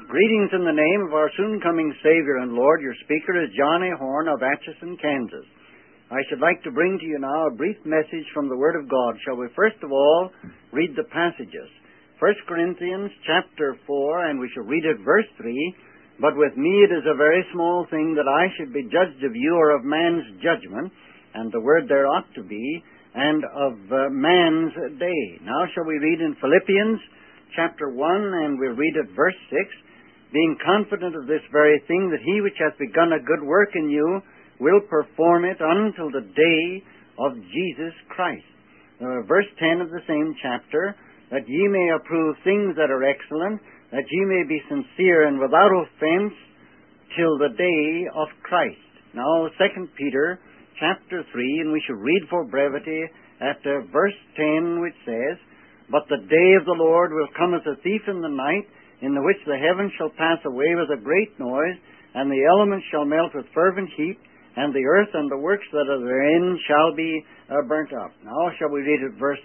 Greetings in the name of our soon-coming Savior and Lord. Your speaker is John A. Horn of Atchison, Kansas. I should like to bring to you now a brief message from the Word of God. Shall we first of all read the passages? 1 Corinthians chapter 4, and we shall read it verse 3. But with me it is a very small thing that I should be judged of you or of man's judgment, and the word there ought to be, and of man's day. Now shall we read in Philippians chapter 1, and we'll read at verse 6. Being confident of this very thing, that he which hath begun a good work in you will perform it until the day of Jesus Christ. Verse 10 of the same chapter, that ye may approve things that are excellent, that ye may be sincere and without offense till the day of Christ. Now 2 Peter chapter 3, and we shall read for brevity at verse 10, which says, But the day of the Lord will come as a thief in the night, in the which the heavens shall pass away with a great noise, and the elements shall melt with fervent heat, and the earth and the works that are therein shall be burnt up. Now shall we read at verse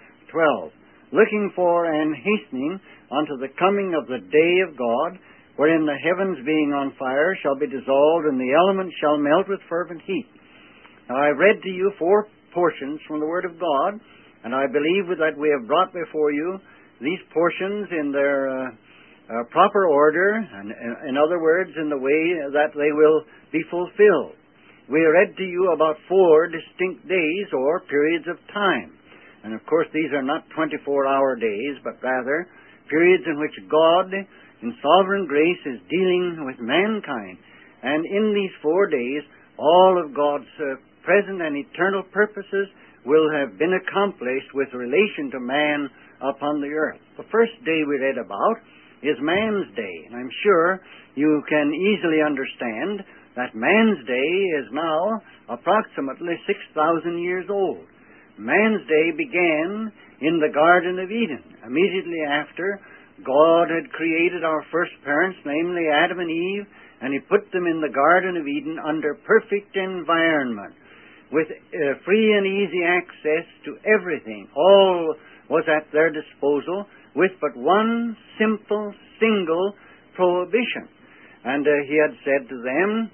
12. Looking for and hastening unto the coming of the day of God, wherein the heavens being on fire shall be dissolved, and the elements shall melt with fervent heat. Now I read to you 4 portions from the Word of God, and I believe that we have brought before you these portions in their proper order, and in other words, in the way that they will be fulfilled. We read to you about 4 distinct days or periods of time. And of course these are not 24-hour days, but rather periods in which God, in sovereign grace, is dealing with mankind. And in these 4 days, all of God's present and eternal purposes will have been accomplished with relation to man upon the earth. The first day we read about is man's day. And I'm sure you can easily understand that man's day is now approximately 6,000 years old. Man's day began in the Garden of Eden, immediately after God had created our first parents, namely Adam and Eve, and He put them in the Garden of Eden under perfect environment, with free and easy access to everything. All was at their disposal, with but one simple, single prohibition. And He had said to them,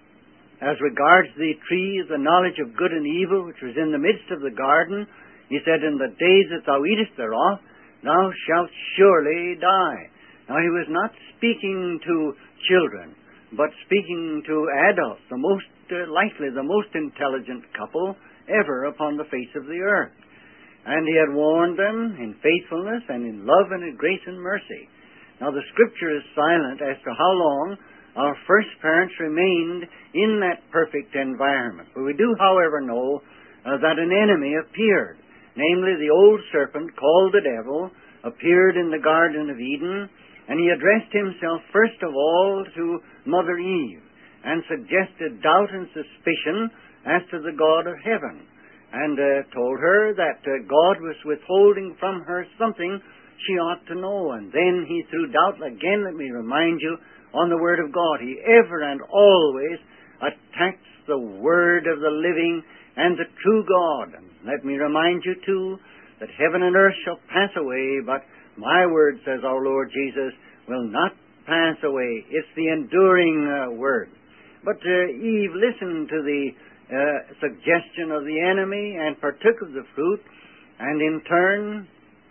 as regards the tree of the knowledge of good and evil, which was in the midst of the garden, He said, In the days that thou eatest thereof, thou shalt surely die. Now He was not speaking to children, but speaking to adults, the most likely the most intelligent couple ever upon the face of the earth. And He had warned them in faithfulness and in love and in grace and mercy. Now the Scripture is silent as to how long our first parents remained in that perfect environment. But we do, however, know that an enemy appeared. Namely, the old serpent, called the devil, appeared in the Garden of Eden, and he addressed himself first of all to Mother Eve, and suggested doubt and suspicion as to the God of heaven, and told her that God was withholding from her something she ought to know. And then he threw doubt again, let me remind you, on the Word of God. He ever and always attacks the Word of the living and the true God. And let me remind you, too, that heaven and earth shall pass away, but my word, says our Lord Jesus, will not pass away. It's the enduring word. But Eve listened to the suggestion of the enemy and partook of the fruit, and in turn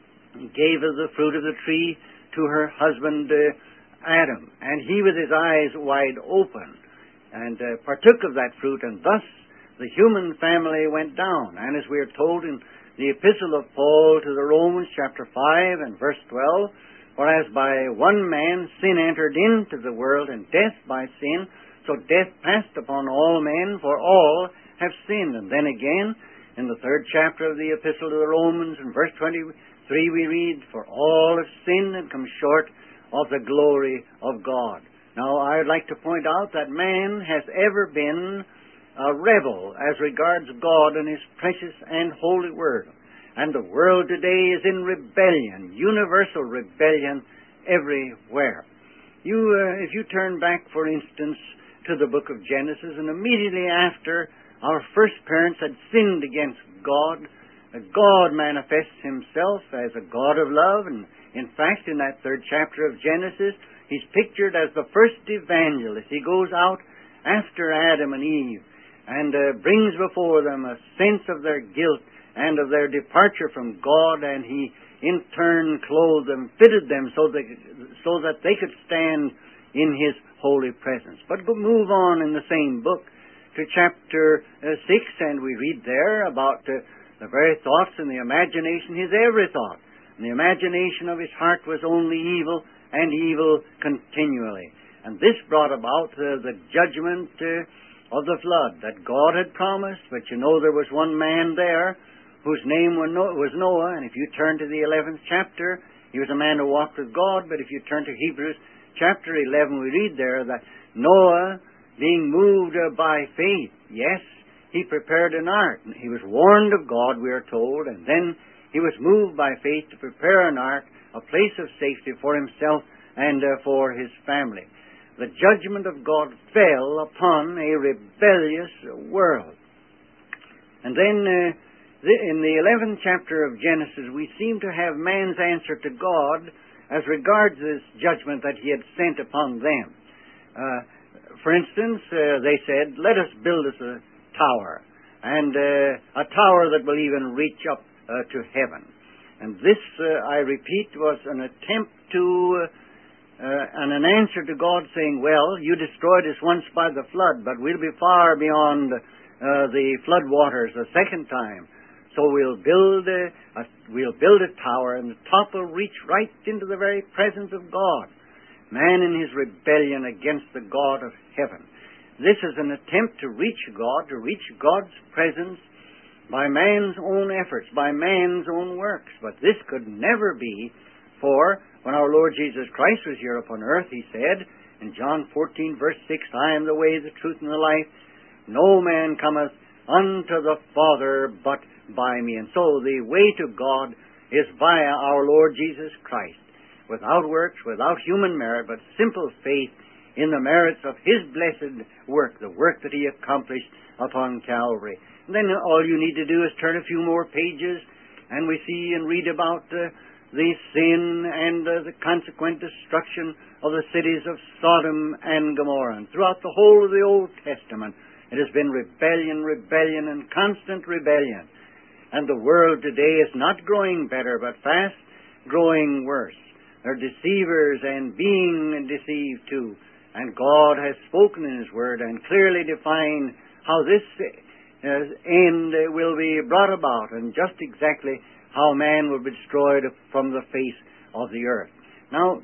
gave of the fruit of the tree to her husband Adam. And he, with his eyes wide open, and partook of that fruit, and thus the human family went down. And as we are told in the epistle of Paul to the Romans, chapter 5 and verse 12, Whereas by one man sin entered into the world, and death by sin, so death passed upon all men, for all have sinned. And then again, in the 3rd chapter of the Epistle to the Romans, in verse 23, we read, For all have sinned and come short of the glory of God. Now, I would like to point out that man has ever been a rebel as regards God and His precious and holy Word. And the world today is in rebellion, universal rebellion everywhere. If you turn back, for instance, to the book of Genesis, and immediately after our first parents had sinned against God, God manifests Himself as a God of love, and in fact, in that 3rd chapter of Genesis, He's pictured as the first evangelist. He goes out after Adam and Eve and brings before them a sense of their guilt and of their departure from God, and he in turn clothed them, fitted them so that they could stand in His holy presence. But move on in the same book to chapter 6, and we read there about the very thoughts and the imagination, his every thought. And the imagination of his heart was only evil, and evil continually. And this brought about the judgment of the flood that God had promised. But you know there was one man there whose name was Noah, and if you turn to the 11th chapter, he was a man who walked with God. But if you turn to Hebrews chapter 11, we read there that Noah, being moved by faith, yes, he prepared an ark. He was warned of God, we are told, and then he was moved by faith to prepare an ark, a place of safety for himself and for his family. The judgment of God fell upon a rebellious world. And then in the 11th chapter of Genesis, we seem to have man's answer to God as regards this judgment that He had sent upon them. For instance, they said, "Let us build us a tower, and a tower that will even reach up to heaven." And this, I repeat, was an attempt to and an answer to God saying, "Well, you destroyed us once by the flood, but we'll be far beyond the flood waters a second time. So we'll build a tower, and the top will reach right into the very presence of God." Man in his rebellion against the God of heaven. This is an attempt to reach God, to reach God's presence by man's own efforts, by man's own works. But this could never be, for when our Lord Jesus Christ was here upon earth, He said in John 14, verse 6, "I am the way, the truth, and the life. No man cometh unto the Father but by me." And so the way to God is via our Lord Jesus Christ, without works, without human merit, but simple faith in the merits of His blessed work, the work that He accomplished upon Calvary. And then all you need to do is turn a few more pages, and we see and read about the sin and the consequent destruction of the cities of Sodom and Gomorrah. And throughout the whole of the Old Testament, it has been rebellion, rebellion, and constant rebellion. And the world today is not growing better, but fast growing worse. They're deceivers and being deceived too. And God has spoken in His Word and clearly defined how this end will be brought about, and just exactly how man will be destroyed from the face of the earth. Now,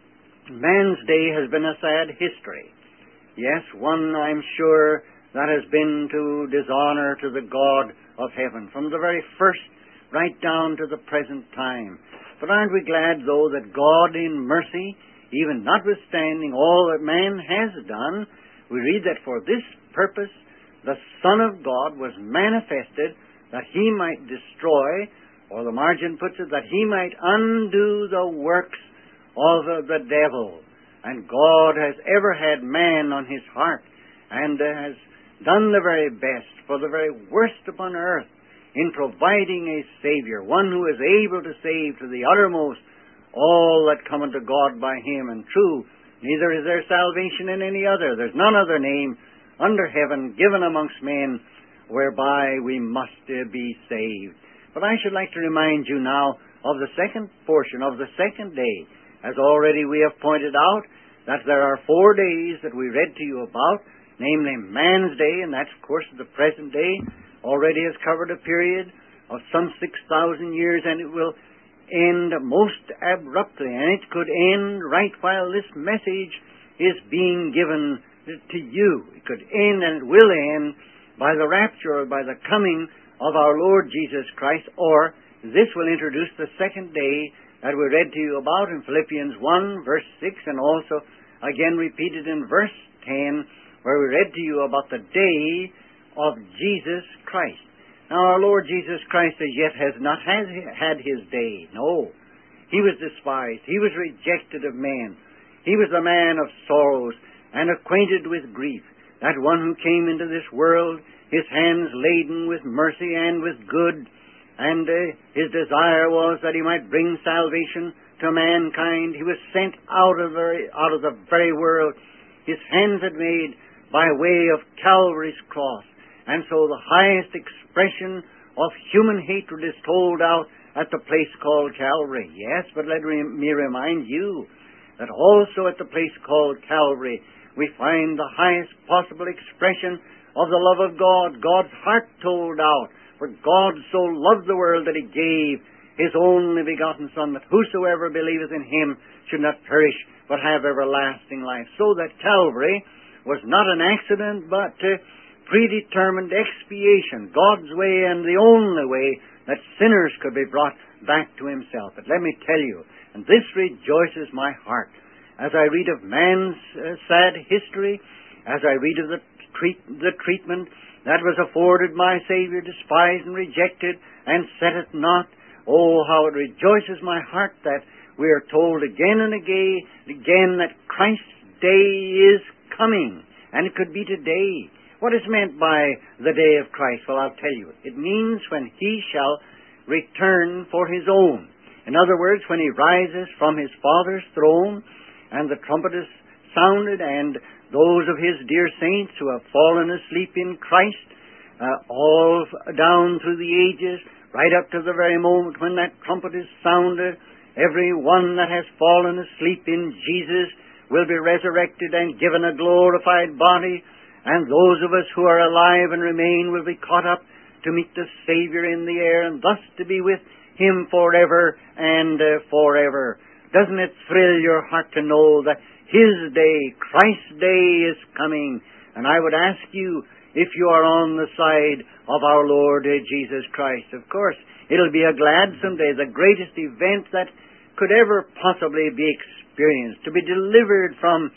man's day has been a sad history. Yes, one, I'm sure, that has been to dishonor to the God of heaven, from the very first right down to the present time. But aren't we glad, though, that God in mercy, even notwithstanding all that man has done, we read that for this purpose the Son of God was manifested, that He might destroy, or the margin puts it, that He might undo the works of the devil. And God has ever had man on His heart, and has done the very best for the very worst upon earth in providing a Savior, one who is able to save to the uttermost all that come unto God by Him. And true, neither is there salvation in any other. There's none other name under heaven given amongst men whereby we must be saved. But I should like to remind you now of the second portion of the second day. As already we have pointed out, that there are 4 days that we read to you about, namely man's day, and that's, of course, the present day, already has covered a period of some 6,000 years, and it will end most abruptly, and it could end right while this message is being given to you. It could end, and it will end, by the rapture or by the coming of our Lord Jesus Christ, or this will introduce the second day that we read to you about in Philippians 1, verse 6, and also again repeated in verse 10, where we read to you about the day of Jesus Christ. Now, our Lord Jesus Christ as yet has not had His day. No. He was despised. He was rejected of men. He was a man of sorrows and acquainted with grief. That one who came into this world, His hands laden with mercy and with good, and His desire was that He might bring salvation to mankind. He was sent out of the very world His hands had made by way of Calvary's cross. And so the highest expression of human hatred is told out at the place called Calvary. Yes, but let me remind you that also at the place called Calvary we find the highest possible expression of the love of God, God's heart told out. For God so loved the world that He gave His only begotten Son, that whosoever believeth in Him should not perish, but have everlasting life. So that Calvary was not an accident, but predetermined expiation, God's way and the only way that sinners could be brought back to Himself. But let me tell you, and this rejoices my heart, as I read of man's sad history, as I read of the treatment that was afforded my Savior, despised and rejected, and set at naught. Oh, how it rejoices my heart that we are told again and again that Christ's day is coming, and it could be today. What is meant by the day of Christ? Well, I'll tell you. It means when He shall return for His own. In other words, when He rises from His Father's throne, and the trumpet is sounded, and those of His dear saints who have fallen asleep in Christ, all down through the ages, right up to the very moment when that trumpet is sounded, every one that has fallen asleep in Jesus will be resurrected and given a glorified body, and those of us who are alive and remain will be caught up to meet the Savior in the air, and thus to be with Him forever and forever. Doesn't it thrill your heart to know that His day, Christ's day, is coming? And I would ask you if you are on the side of our Lord Jesus Christ. Of course, it'll be a gladsome day, the greatest event that could ever possibly be experienced, to be delivered from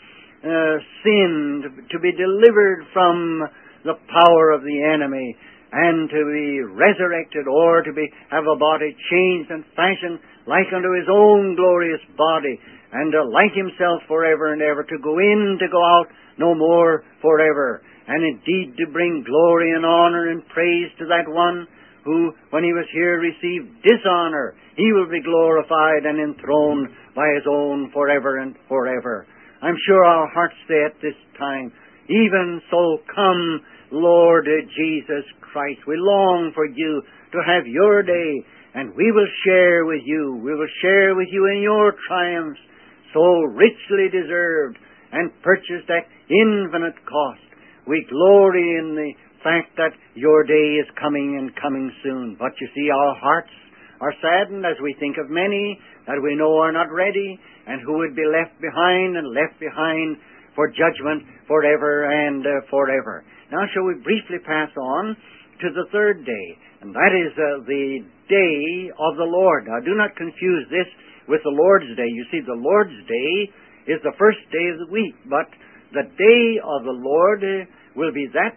sin, to be delivered from the power of the enemy, and to be resurrected, or to have a body changed and fashioned like unto His own glorious body, and like Himself forever and ever, to go in, to go out no more forever, and indeed to bring glory and honor and praise to that one who, when He was here, received dishonor. He will be glorified and enthroned by His own forever and forever. I'm sure our hearts say at this time, even so come, Lord Jesus Christ. We long for You to have Your day, and we will share with You. We will share with You in Your triumphs, so richly deserved and purchased at infinite cost. We glory in the fact that Your day is coming and coming soon. But you see, our hearts are saddened as we think of many that we know are not ready, and who would be left behind for judgment forever and forever. Now shall we briefly pass on to the third day, and that is the day of the Lord. Now do not confuse this with the Lord's Day. You see, the Lord's Day is the first day of the week, but the day of the Lord will be that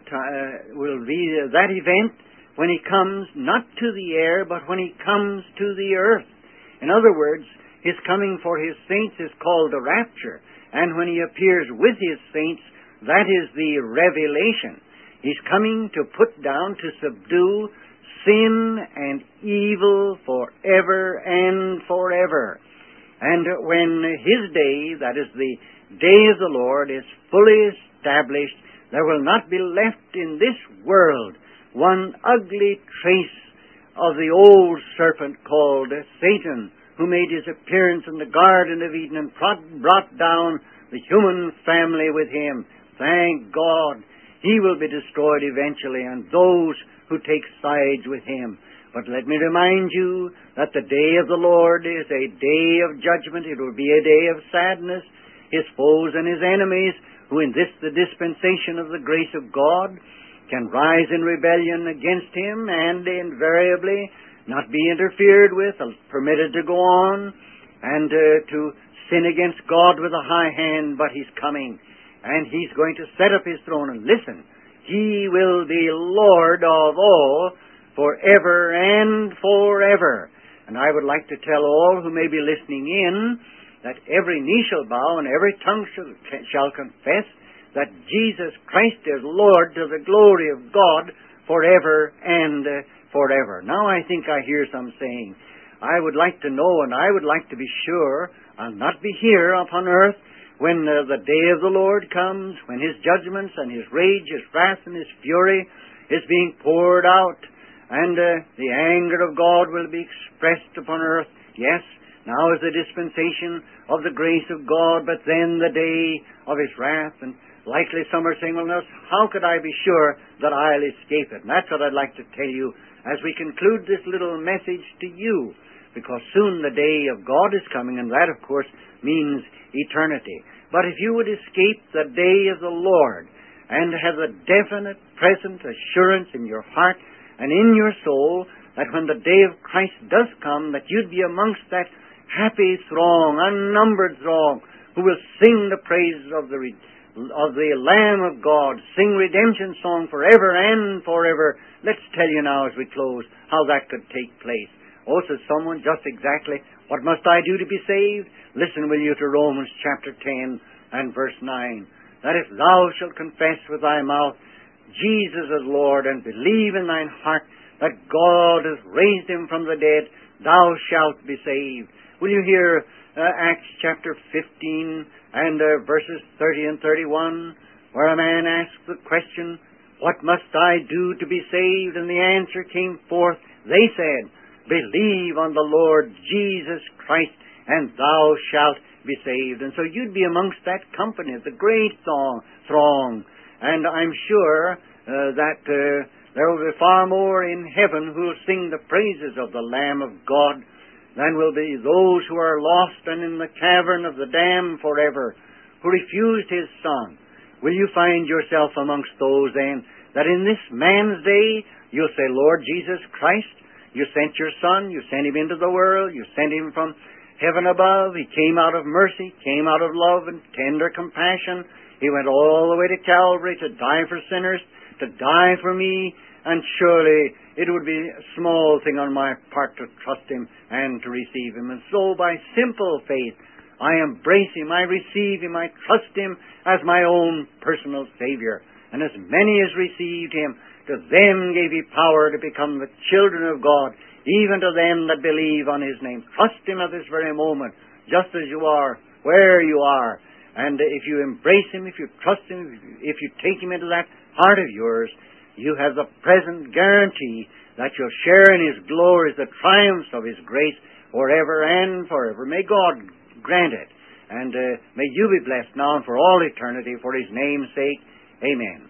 event when He comes not to the air, but when He comes to the earth. In other words, His coming for His saints is called the rapture, and when He appears with His saints, that is the revelation. He's coming to put down, to subdue sin and evil forever and forever. And when His day, that is the day of the Lord, is fully established, there will not be left in this world one ugly trace of the old serpent called Satan, who made his appearance in the Garden of Eden and brought down the human family with him. Thank God, he will be destroyed eventually, and those who take sides with him. But let me remind you that the day of the Lord is a day of judgment. It will be a day of sadness. His foes and His enemies, who in this, the dispensation of the grace of God, can rise in rebellion against Him and invariably not be interfered with, permitted to go on, and to sin against God with a high hand. But He's coming, and He's going to set up His throne. And listen, He will be Lord of all forever and forever. And I would like to tell all who may be listening in that every knee shall bow and every tongue shall confess that Jesus Christ is Lord, to the glory of God forever and forever. Now I think I hear some saying, I would like to know, and I would like to be sure I'll not be here upon earth when the day of the Lord comes, when His judgments and His rage, His wrath and His fury is being poured out, and the anger of God will be expressed upon earth. Yes, now is the dispensation of the grace of God, but then the day of His wrath. And likely some are saying, well, now, how could I be sure that I'll escape it? And that's what I'd like to tell you as we conclude this little message to you, because soon the day of God is coming, and that, of course, means eternity. But if you would escape the day of the Lord and have a definite, present assurance in your heart and in your soul that when the day of Christ does come, that you'd be amongst that happy throng, unnumbered throng, who will sing the praises of the Lamb of God, sing redemption song forever and forever. Let's tell you now as we close how that could take place. Oh, says someone, just exactly, what must I do to be saved? Listen, will you, to Romans chapter 10 and verse 9. That if thou shalt confess with thy mouth Jesus as Lord, and believe in thine heart that God has raised Him from the dead, thou shalt be saved. Will you hear Acts chapter 15 and verses 30 and 31, where a man asked the question, what must I do to be saved? And the answer came forth. They said, believe on the Lord Jesus Christ, and thou shalt be saved. And so you'd be amongst that company, the great throng. And I'm sure that there will be far more in heaven who will sing the praises of the Lamb of God than will be those who are lost and in the cavern of the damned forever, who refused His Son. Will you find yourself amongst those then, that in this man's day you'll say, Lord Jesus Christ, you sent your Son, you sent Him into the world, you sent Him from heaven above, He came out of mercy, came out of love and tender compassion. He went all the way to Calvary to die for sinners, to die for me, and surely it would be a small thing on my part to trust Him and to receive Him. And so by simple faith, I embrace Him, I receive Him, I trust Him as my own personal Savior. And as many as received Him, to them gave He power to become the children of God, even to them that believe on His name. Trust Him at this very moment, just as you are, where you are. And if you embrace Him, if you trust Him, if you take Him into that heart of yours, you have the present guarantee that you'll share in His glories, the triumphs of His grace, forever and forever. May God grant it. And may you be blessed now and for all eternity, for His name's sake. Amen.